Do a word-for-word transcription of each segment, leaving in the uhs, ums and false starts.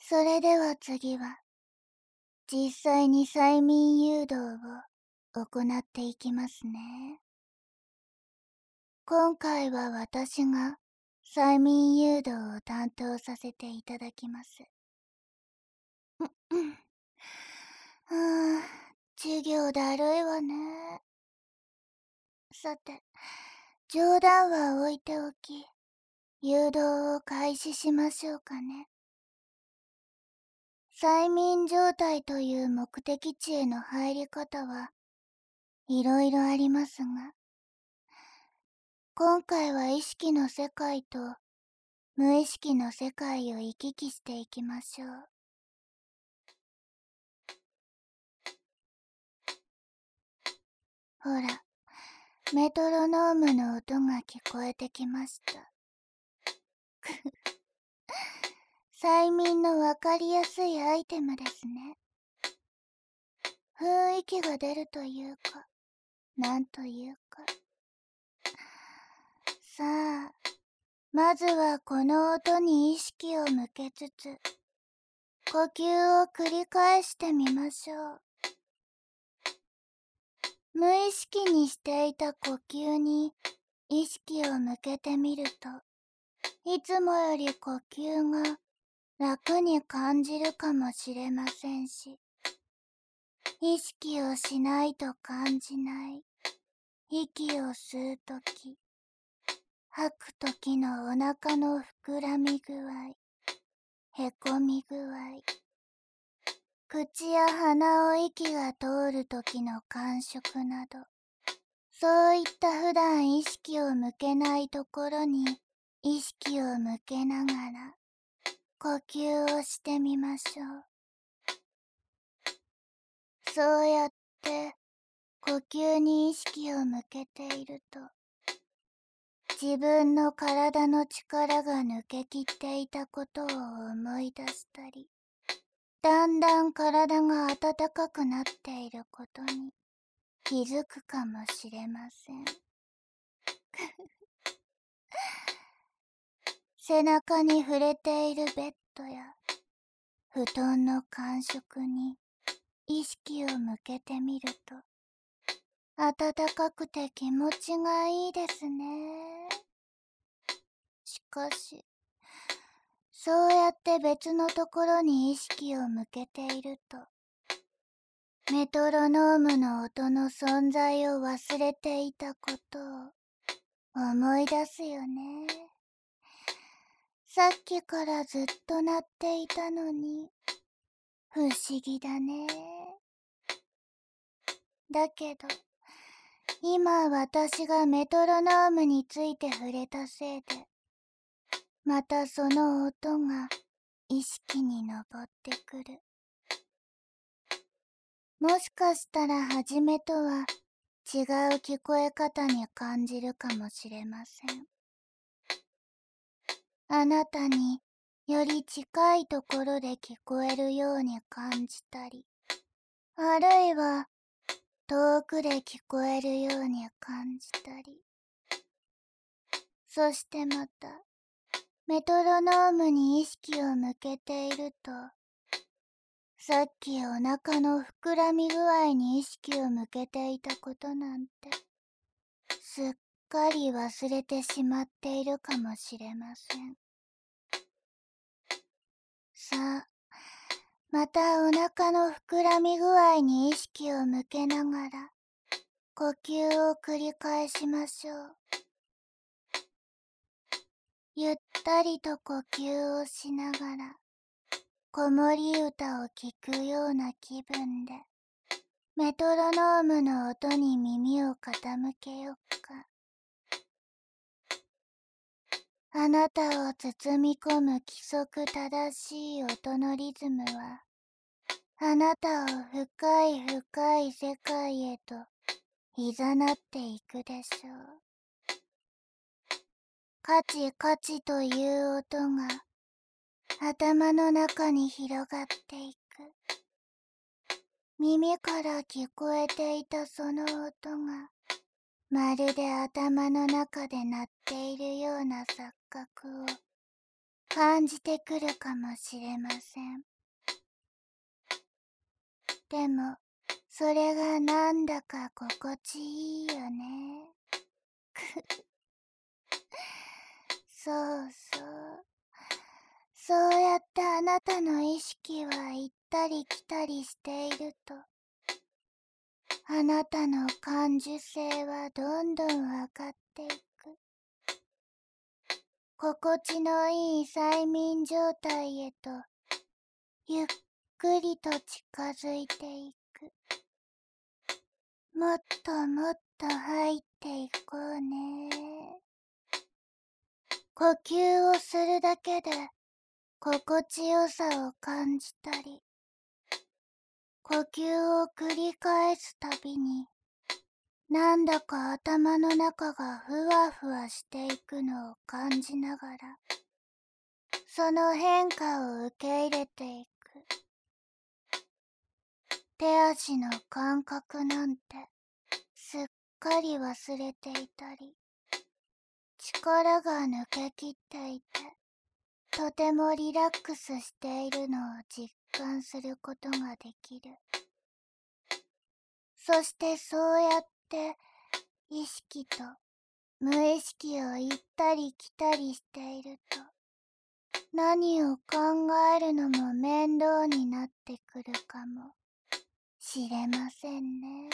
それでは次は、実際に催眠誘導を行っていきますね。今回は私が催眠誘導を担当させていただきます。うんうん。はあ、授業だるいわね。さて、冗談は置いておき、誘導を開始しましょうかね。催眠状態という目的地への入り方はいろいろありますが、今回は意識の世界と無意識の世界を行き来していきましょう。ほら、メトロノームの音が聞こえてきました。催眠のわかりやすいアイテムですね。雰囲気が出るというか、なんというか。さあ、まずはこの音に意識を向けつつ、呼吸を繰り返してみましょう。無意識にしていた呼吸に意識を向けてみると、いつもより呼吸が楽に感じるかもしれませんし、意識をしないと感じない息を吸うとき、吐くときのお腹の膨らみ具合、へこみ具合、口や鼻を息が通るときの感触など、そういった普段意識を向けないところに意識を向けながら呼吸をしてみましょう。そうやって呼吸に意識を向けていると、自分の体の力が抜けきっていたことを思い出したり、だんだん体が温かくなっていることに気づくかもしれません。背中に触れているベッドや布団の感触に意識を向けてみると、暖かくて気持ちがいいですね。しかし、そうやって別のところに意識を向けていると、メトロノームの音の存在を忘れていたことを思い出すよね。さっきからずっと鳴っていたのに、不思議だね。だけど、今私がメトロノームについて触れたせいで、またその音が意識に上ってくる。もしかしたら初めとは違う聞こえ方に感じるかもしれません。あなたにより近いところで聞こえるように感じたり、あるいは遠くで聞こえるように感じたり、そしてまたメトロノームに意識を向けていると、さっきお腹の膨らみ具合に意識を向けていたことなんてすっかり忘れてしまっているかもしれません。さあ、またお腹の膨らみ具合に意識を向けながら呼吸を繰り返しましょう。ゆったりと呼吸をしながら子守歌を聴くような気分でメトロノームの音に耳を傾けよっか。あなたを包み込む規則正しい音のリズムは、あなたを深い深い世界へと誘っていくでしょう。カチカチという音が頭の中に広がっていく。耳から聞こえていたその音が、まるで頭の中で鳴っているような錯覚を感じてくるかもしれません。でも、それがなんだか心地いいよね。そうそう。そうやってあなたの意識は行ったり来たりしていると、あなたの感受性はどんどん上がっていく。心地のいい催眠状態へと、ゆっくりと近づいていく。もっともっと入っていこうね。呼吸をするだけで心地よさを感じたり、呼吸を繰り返すたびに、なんだか頭の中がふわふわしていくのを感じながら、その変化を受け入れていく。手足の感覚なんてすっかり忘れていたり、力が抜けきっていて、とてもリラックスしているのを実感することができる。そしてそうやって意識と無意識を行ったり来たりしていると、何を考えるのも面倒になってくるかもしれませんね。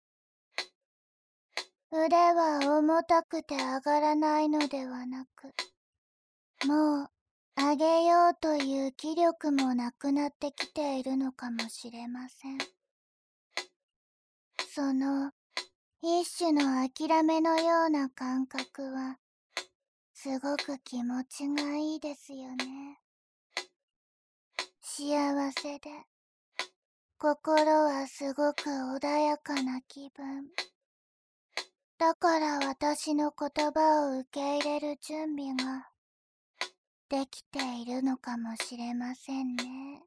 腕は重たくて上がらないのではなく、もう上げようという気力もなくなってきているのかもしれません。その一種の諦めのような感覚はすごく気持ちがいいですよね。幸せで心はすごく穏やかな気分。だから私の言葉を受け入れる準備ができているのかもしれませんね。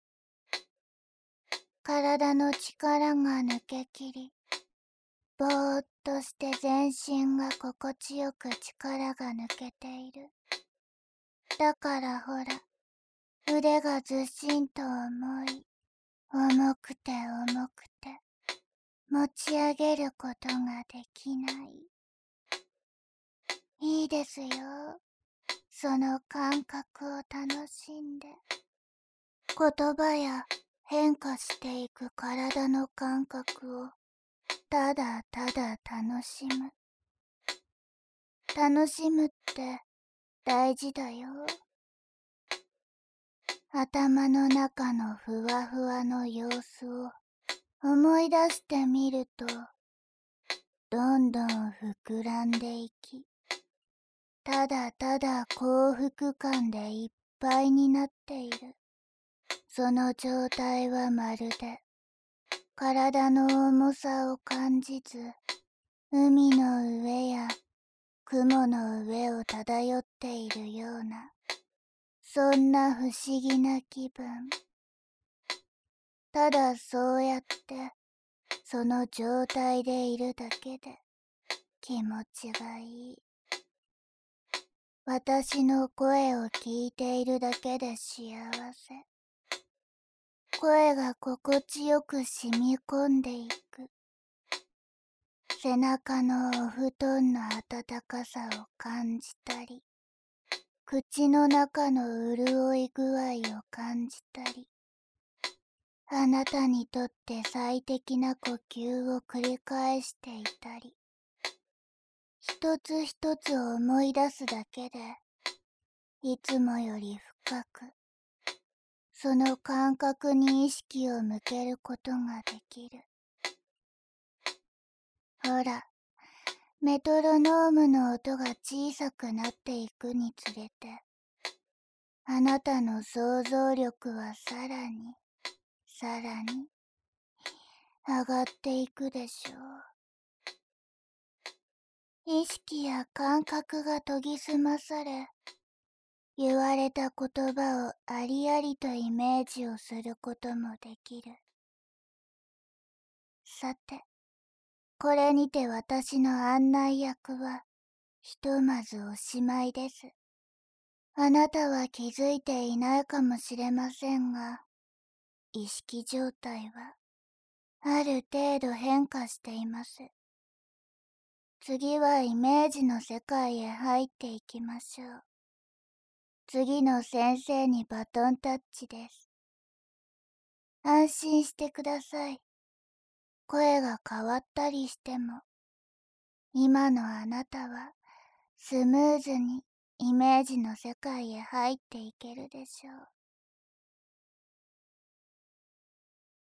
体の力が抜けきり、ぼーっとして全身が心地よく力が抜けている。だからほら、腕がずっしんと重い、重くて重くて、持ち上げることができない。いいですよ。その感覚を楽しんで。言葉や変化していく体の感覚をただただ楽しむ。楽しむって大事だよ。頭の中のふわふわの様子を思い出してみると、どんどん膨らんでいき、ただただ幸福感でいっぱいになっている。その状態はまるで体の重さを感じず、海の上や雲の上を漂っているような、そんな不思議な気分。ただそうやってその状態でいるだけで気持ちがいい。私の声を聞いているだけで幸せ。声が心地よく染み込んでいく。背中のお布団の温かさを感じたり、口の中の潤い具合を感じたり、あなたにとって最適な呼吸を繰り返していたり、一つ一つ思い出すだけで、いつもより深く、その感覚に意識を向けることができる。ほら、メトロノームの音が小さくなっていくにつれて、あなたの想像力はさらに、さらに、上がっていくでしょう。意識や感覚が研ぎ澄まされ、言われた言葉をありありとイメージをすることもできる。さて、これにて私の案内役はひとまずおしまいです。 あなたは気づいていないかもしれませんが、意識状態はある程度変化しています。次はイメージの世界へ入っていきましょう。次の先生にバトンタッチです。安心してください。声が変わったりしても、今のあなたはスムーズにイメージの世界へ入っていけるでしょう。